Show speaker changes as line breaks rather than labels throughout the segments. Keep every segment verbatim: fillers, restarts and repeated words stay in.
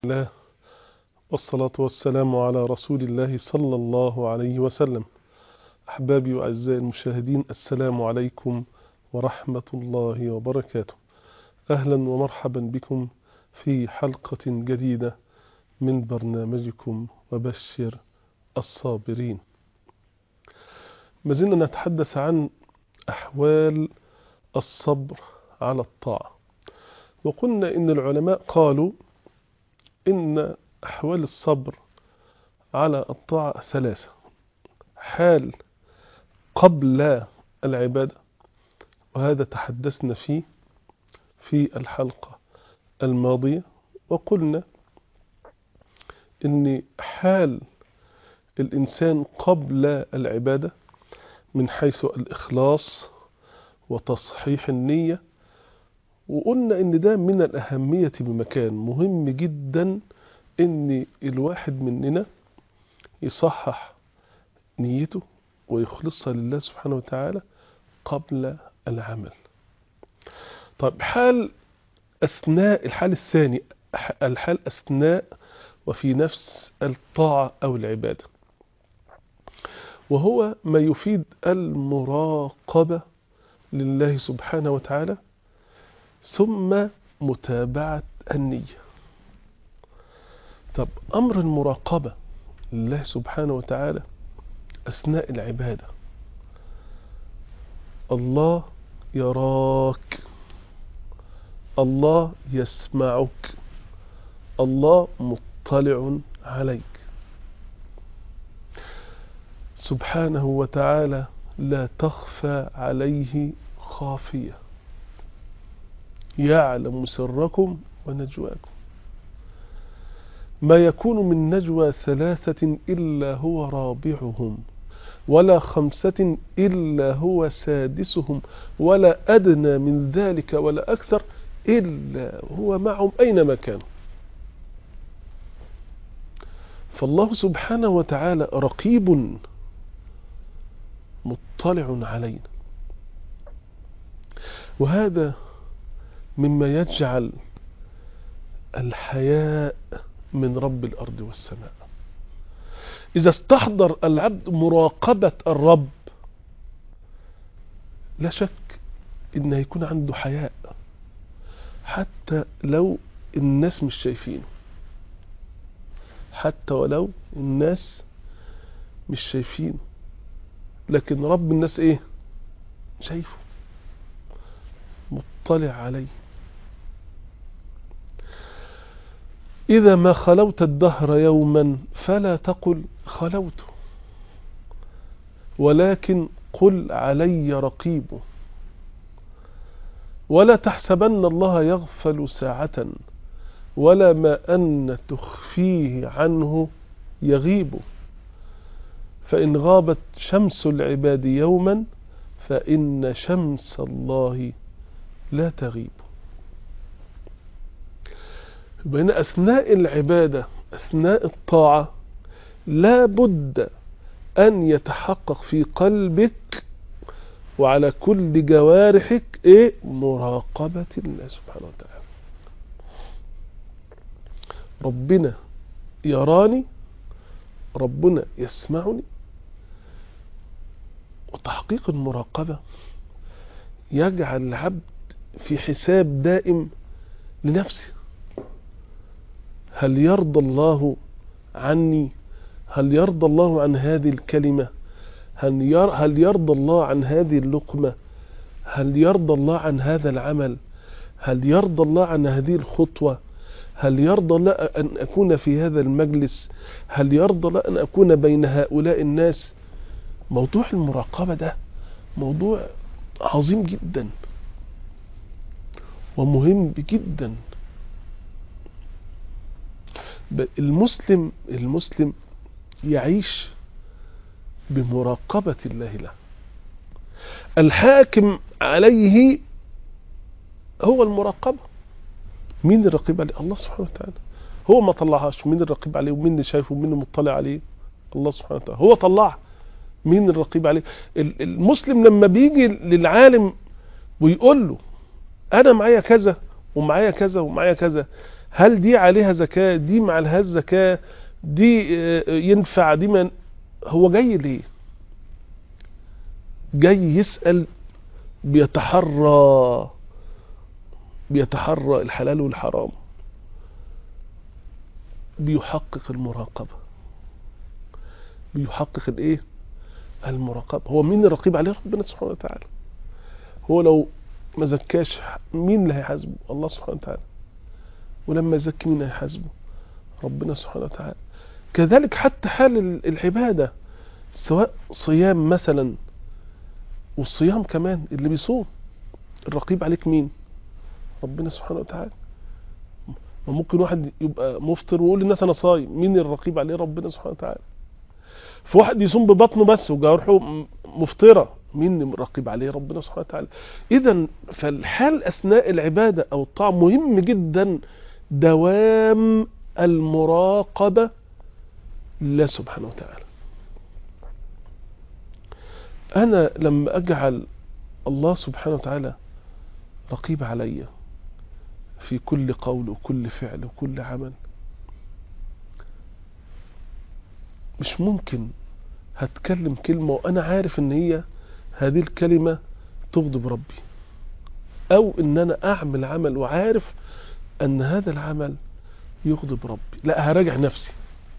الله والصلاة والسلام على رسول الله صلى الله عليه وسلم. أحبابي وأعزائي المشاهدين، السلام عليكم ورحمة الله وبركاته. أهلا ومرحبا بكم في حلقة جديدة من برنامجكم وبشر الصابرين. ما زلنا نتحدث عن أحوال الصبر على الطاعة، وقلنا إن العلماء قالوا إن أحوال الصبر على الطاعة ثلاثة: حال قبل العبادة، وهذا تحدثنا فيه في الحلقة الماضية، وقلنا إن حال الإنسان قبل العبادة من حيث الإخلاص وتصحيح النية، وقلنا إن ده من الأهمية بمكان مهم جدا إن الواحد مننا يصحح نيته ويخلصها لله سبحانه وتعالى قبل العمل. طيب، حال أثناء الحال الثاني، الحال أثناء وفي نفس الطاعة أو العبادة، وهو ما يفيد المراقبة لله سبحانه وتعالى ثم متابعة النية. طب، أمر المراقبة لله سبحانه وتعالى أثناء العبادة: الله يراك، الله يسمعك، الله مطلع عليك سبحانه وتعالى، لا تخفى عليه خافية، يعلم سركم ونجواكم. ما يكون من نجوى ثلاثة إلا هو رابعهم، ولا خمسة إلا هو سادسهم، ولا أدنى من ذلك ولا أكثر إلا هو معهم أينما كانوا. فالله سبحانه وتعالى رقيب مطلع علينا، وهذا مما يجعل الحياء من رب الأرض والسماء. إذا استحضر العبد مراقبة الرب لا شك إنه يكون عنده حياء، حتى لو الناس مش شايفينه، حتى ولو الناس مش شايفينه، لكن رب الناس إيه؟ شايفه، مطلع عليه. إذا ما خلوت الدهر يوما فلا تقل خلوت، ولكن قل علي رقيب. ولا تحسبن الله يغفل ساعة، ولا ما أن تخفيه عنه يغيب. فإن غابت شمس العباد يوما فإن شمس الله لا تغيب. بين أثناء العبادة، أثناء الطاعة، لا بد أن يتحقق في قلبك وعلى كل جوارحك إيه؟ مراقبة الله سبحانه وتعالى. ربنا يراني، ربنا يسمعني. وتحقيق المراقبة يجعل العبد في حساب دائم لنفسه: هل يرضى الله عني؟ هل يرضى الله عن هذه الكلمة؟ هل يرضى الله عن هذه اللقمة؟ هل يرضى الله عن هذا العمل؟ هل يرضى الله عن هذه الخطوة؟ هل يرضى الله أن أكون في هذا المجلس؟ هل يرضى الله أن أكون بين هؤلاء الناس؟ موضوع المراقبة ده موضوع عظيم جدا ومهم جدا. المسلم المسلم يعيش بمراقبة الله له. الحاكم عليه هو المراقبة. مين الرقيب عليه؟ الله سبحانه وتعالى. هو ما طلعهاش، مين الرقيب عليه ومين اللي شايفه ومين اللي مطلع عليه؟ الله سبحانه وتعالى. هو طلعه، مين الرقيب عليه؟ المسلم لما بيجي للعالم ويقول له أنا معايا كذا ومعايا كذا ومعايا كذا، هل دي عليها زكاة، دي ما عليهاش زكاة، دي ينفع، دي من. هو جاي ليه؟ جاي يسأل، بيتحرى بيتحرى الحلال والحرام، بيحقق المراقبة، بيحقق الايه؟ المراقبة. هو مين الرقيب عليه؟ ربنا سبحانه وتعالى. هو لو ما زكاش مين اللي هيحاسبه؟ الله سبحانه وتعالى. ولما يزكي مين هيحاسبه؟ ربنا سبحانه وتعالى. كذلك حتى حال العبادة، سواء صيام مثلا، والصيام كمان اللي بيصوم، الرقيب عليك مين؟ ربنا سبحانه وتعالى. وممكن واحد يبقى مفطر ويقول للناس انا صايم، مين الرقيب عليه؟ ربنا سبحانه وتعالى. في واحد يصوم ببطنه بس وجوارحه مفطرة، مين الرقيب عليه؟ ربنا سبحانه وتعالى. اذا فالحال اثناء العبادة او الطاعة مهم جدا، دوام المراقبة لله سبحانه وتعالى. انا لما اجعل الله سبحانه وتعالى رقيب علي في كل قول وكل فعل وكل عمل، مش ممكن هتكلم كلمة وأنا عارف إن هي هذه الكلمة تغضب ربي، أو إن أنا أعمل عمل وعارف أن هذا العمل يغضب ربي. لا، هراجع نفسي،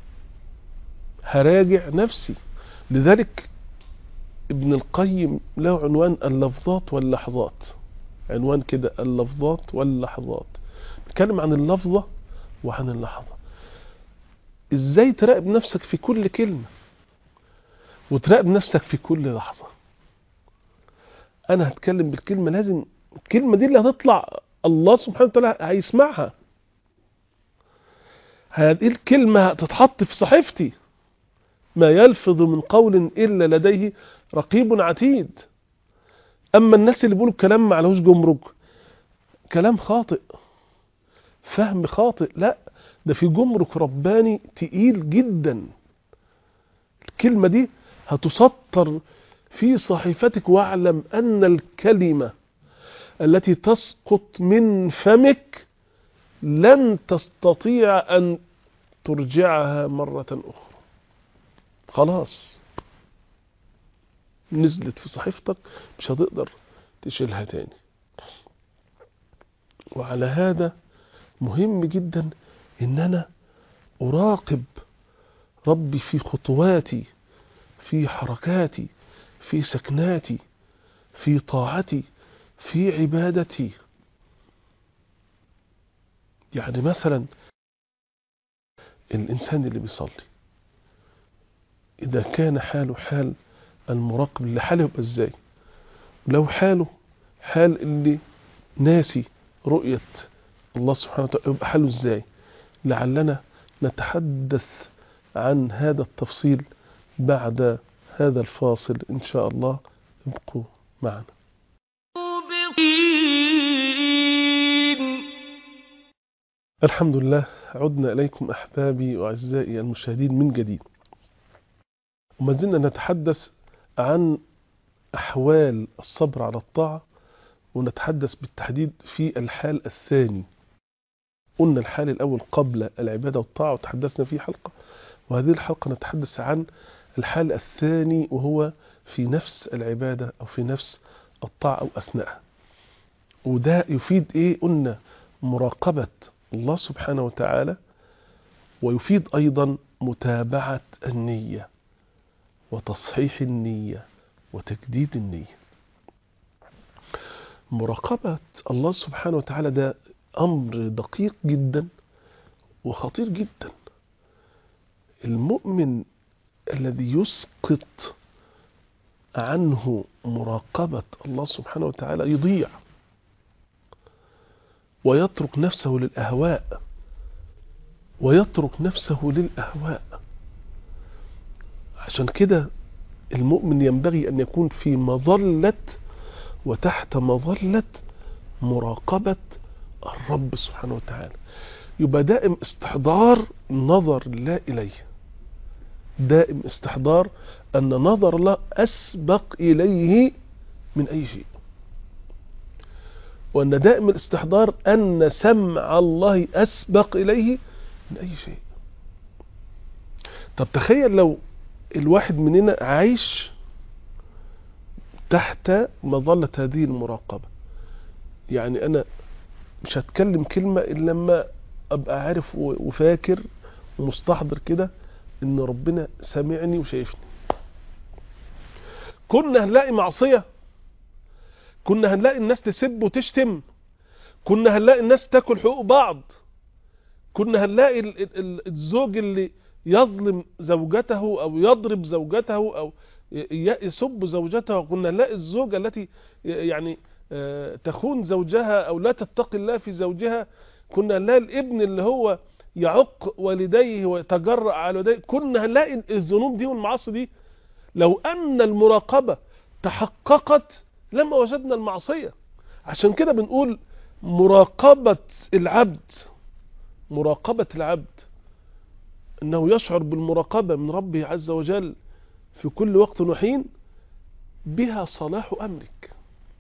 هراجع نفسي. لذلك ابن القيم له عنوان اللفظات واللحظات، عنوان كده، اللفظات واللحظات. بيتكلم عن اللفظة وعن اللحظة. ازاي تراقب نفسك في كل كلمة، وتراقب نفسك في كل لحظة. انا هتكلم بالكلمة، لازم الكلمة دي اللي هتطلع الله سبحانه وتعالى هيسمعها. هذه الكلمة هتتحط في صحيفتي، ما يلفظ من قول إلا لديه رقيب عتيد. أما الناس اللي بيقولوا كلام معلهوش جمرك، كلام خاطئ، فهم خاطئ، لا ده في جمرك رباني تقيل جدا. الكلمة دي هتسطر في صحيفتك، واعلم أن الكلمة التي تسقط من فمك لن تستطيع أن ترجعها مرة أخرى. خلاص نزلت في صحيفتك، مش هتقدر تشيلها تاني. وعلى هذا مهم جدا ان انا اراقب ربي في خطواتي، في حركاتي، في سكناتي، في طاعتي، في عبادتي. يعني مثلا الانسان اللي بيصلي، اذا كان حاله حال المراقب اللي حاله يبقى ازاي؟ لو حاله حال اللي ناسي رؤية الله سبحانه وتعالى يبقى حاله ازاي؟ لعلنا نتحدث عن هذا التفصيل بعد هذا الفاصل إن شاء الله. ابقوا معنا. الحمد لله، عدنا إليكم أحبابي وأعزائي المشاهدين من جديد، وما زلنا نتحدث عن أحوال الصبر على الطاعة، ونتحدث بالتحديد في الحال الثاني. قلنا الحال الأول قبل العبادة والطاعة وتحدثنا فيه حلقة، وهذه الحلقة نتحدث عن الحال الثاني، وهو في نفس العبادة أو في نفس الطاعة أو أثناءها. وده يفيد إيه؟ قلنا مراقبة الله سبحانه وتعالى، ويفيد أيضا متابعة النية وتصحيح النية وتجديد النية. مراقبة الله سبحانه وتعالى ده أمر دقيق جدا وخطير جدا. المؤمن الذي يسقط عنه مراقبة الله سبحانه وتعالى يضيع ويترك نفسه للأهواء ويترك نفسه للأهواء. عشان كده المؤمن ينبغي أن يكون في مظلة وتحت مظلة مراقبة الرب سبحانه وتعالى، يبقى دائم استحضار نظر الله إليه، دائم استحضار أن نظر الله أسبق إليه من أي شيء. وأن دائم الاستحضار أن سمع الله أسبق إليه من أي شيء. طب تخيل لو الواحد مننا عايش تحت مظلة هذه المراقبة، يعني أنا مش هتكلم كلمة إلا لما أبقى عارف وفاكر ومستحضر كده إن ربنا سامعني وشايفني. كنا هنلاقي معصية، كنا هنلاقي الناس تسب وتشتم، كنا هنلاقي الناس تاكل حقوق بعض، كنا هنلاقي الزوج اللي يظلم زوجته أو يضرب زوجته أو يسب زوجته، كنا نلاقي الزوجة التي يعني تخون زوجها أو لا تتقي الله في زوجها، كنا نلاقي الابن اللي هو يعق والديه ويتجرأ على والديه، كنا نلاقي الذنوب دي والمعاصي دي. لو أن المراقبة تحققت لما وجدنا المعصية. عشان كده بنقول مراقبة العبد، مراقبة العبد أنه يشعر بالمراقبة من ربه عز وجل في كل وقت وحين، بها صلاح أمرك،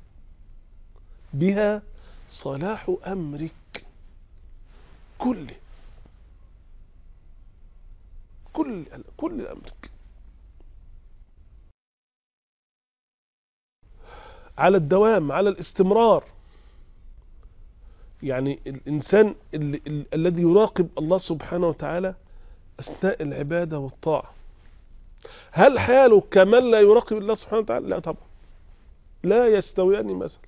بها صلاح أمرك كله، كل كل أمرك. على الدوام، على الاستمرار. يعني الإنسان ال ال الذي يراقب الله سبحانه وتعالى أثناء العبادة والطاعة، هل حاله كمن لا يراقب الله سبحانه وتعالى؟ لا طبعا، لا يستويان مثلا.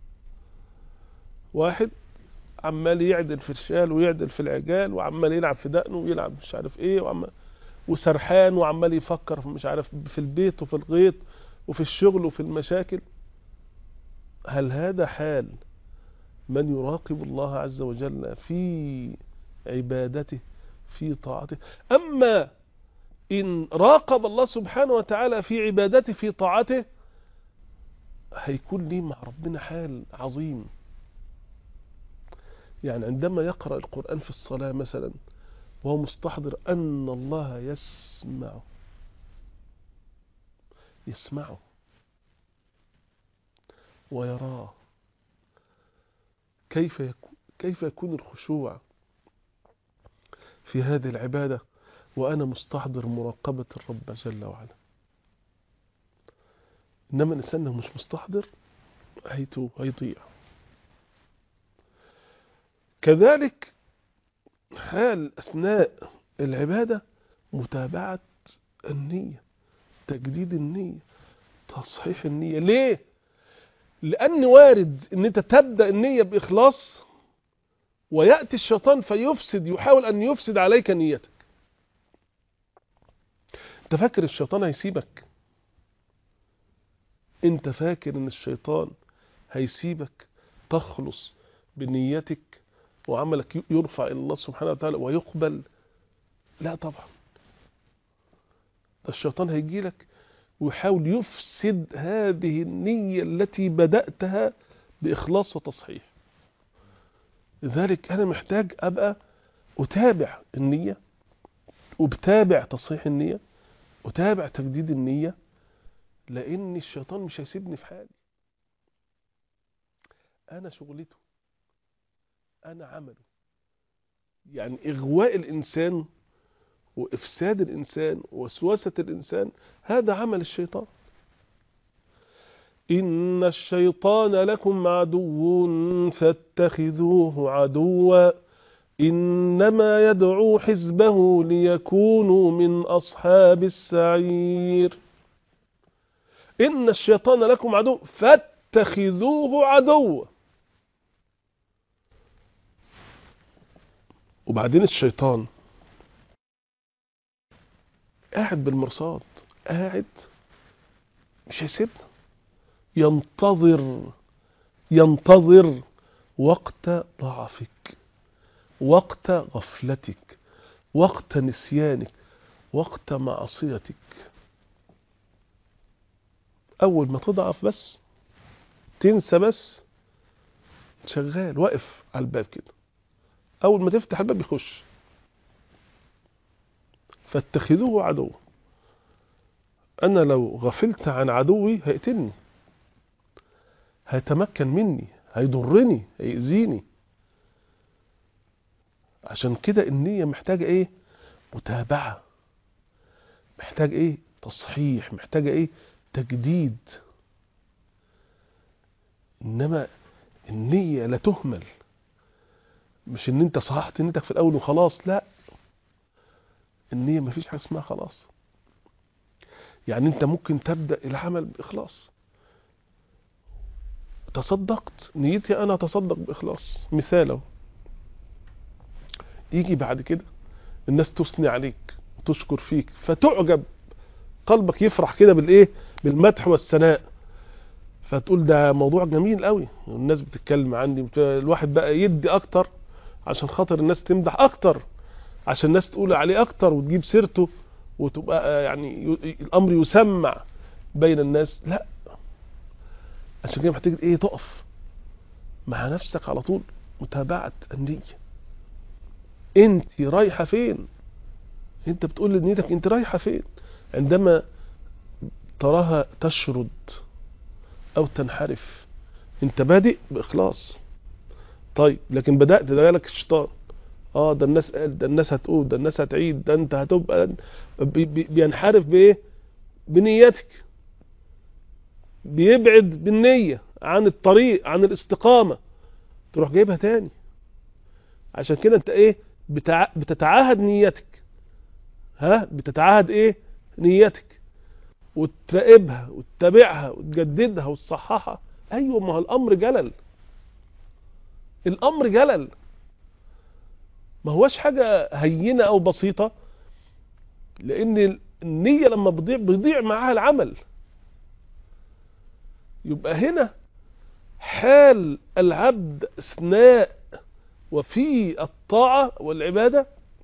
واحد عمال يعدل في الشال ويعدل في العجال وعمال يلعب في دقنه ويلعب مش عارف ايه وعمال وسرحان وعمال يفكر في مش عارف في البيت وفي الغيط وفي الشغل وفي المشاكل، هل هذا حال من يراقب الله عز وجل في عبادته في طاعته؟ أما إن راقب الله سبحانه وتعالى في عبادته في طاعته، هيكون ليه مع ربنا حال عظيم. يعني عندما يقرأ القرآن في الصلاة مثلا وهو مستحضر أن الله يسمعه، يسمعه ويراه، كيف يكون كيف يكون الخشوع في هذه العبادة وأنا مستحضر مراقبة الرب جل وعلا. إنما الإنسان لو مش مستحضر هيتوه، هيضيع. كذلك حال أثناء العبادة متابعة النية، تجديد النية، تصحيح النية. ليه؟ لأن وارد أن أنت تبدأ النية بإخلاص ويأتي الشيطان فيفسد، يحاول أن يفسد عليك نيتك. أنت فاكر الشيطان هيسيبك؟ أنت فاكر أن الشيطان هيسيبك تخلص بنيتك وعملك يرفع إلى الله سبحانه وتعالى ويقبل؟ لا طبعا، الشيطان هيجي لك ويحاول يفسد هذه النية التي بدأتها بإخلاص وتصحيح. لذلك أنا محتاج أبقى أتابع النية، وبتابع تصحيح النية، أتابع تجديد النية، لأن الشيطان مش هيسيبني في حالي. أنا شغلته، أنا عمله. يعني إغواء الإنسان وإفساد الإنسان ووسوسة الإنسان هذا عمل الشيطان. إن الشيطان لكم عدو فاتخذوه عدوا إنما يدعو حزبه ليكونوا من أصحاب السعير. إن الشيطان لكم عدو فاتخذوه عدوا. وبعدين الشيطان قاعد بالمرصاد، قاعد مش هيسيبنا، ينتظر ينتظر وقت ضعفك، وقت غفلتك، وقت نسيانك، وقت معصيتك. أول ما تضعف بس، تنسى بس، شغال واقف على الباب كده، أول ما تفتح الباب يخش. فاتخذوه عدو. أنا لو غفلت عن عدوي هيقتلني، هيتمكن مني، هيضرني، هيأذيني. عشان كده النية محتاجة ايه؟ متابعة، محتاج ايه؟ تصحيح، محتاجة ايه؟ تجديد. انما النية لا تهمل. مش ان انت صححت نيتك في الاول وخلاص، لا، النية مفيش حاجة اسمها خلاص. يعني انت ممكن تبدأ العمل بإخلاص، تصدقت، نيتي انا اتصدق بإخلاص مثاله، يجي بعد كده الناس تثني عليك وتشكر فيك فتعجب، قلبك يفرح كده بالايه؟ بالمدح والثناء، فتقول ده موضوع جميل قوي، الناس بتتكلم عني، الواحد بقى يدي اكتر عشان خاطر الناس تمدح اكتر، عشان الناس تقول عليه اكتر وتجيب سيرته، وتبقى يعني الامر يسمع بين الناس. لا، عشان كده محتاج ايه؟ تقف مع نفسك على طول، متابعة النية. انت رايحة فين؟ انت بتقول لنيتك انت رايحة فين عندما تراها تشرد او تنحرف؟ انت بادئ باخلاص، طيب لكن بدأت ده جالك الشيطان، اه ده الناس قال، ده الناس هتقول، ده الناس هتعيد، ده انت هتبقى، بي بي بينحرف بايه؟ بنيتك، بيبعد بالنية عن الطريق، عن الاستقامة، تروح جايبها تاني. عشان كده انت ايه؟ بتع... بتتعاهد نيتك، ها، بتتعاهد ايه؟ نيتك، وتراقبها وتتابعها وتجددها وتصححها. ايوه، ما هو الامر جلل، الامر جلل، ما هوش حاجة هينة او بسيطة، لان النية لما بتضيع بيضيع معاها العمل. يبقى هنا حال العبد اثناء وفي الطاعة والعبادة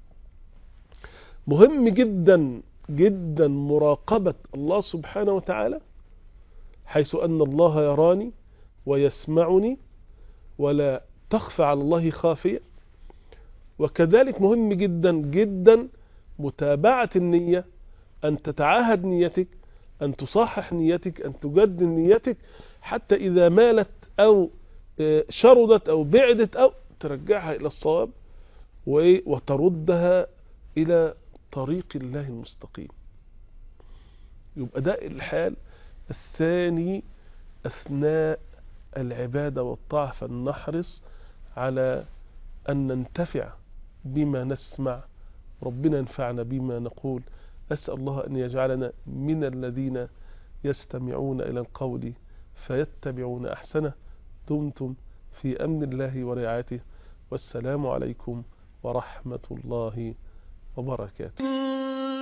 مهم جدا جدا، مراقبة الله سبحانه وتعالى، حيث أن الله يراني ويسمعني ولا تخفى على الله خافية. وكذلك مهم جدا جدا متابعة النية، أن تتعاهد نيتك، أن تصحح نيتك، أن تجدد نيتك، حتى إذا مالت أو شردت أو بعدت أو ترجعها إلى الصواب وتردها إلى طريق الله المستقيم. يبقى ده الحال الثاني أثناء العبادة والطاعة، فلنحرص على أن ننتفع بما نسمع، ربنا ينفعنا بما نقول. أسأل الله أن يجعلنا من الذين يستمعون إلى القول فيتبعون أحسنه. دمتم في أمن الله ورعايته، والسلام عليكم ورحمة الله وبركاته.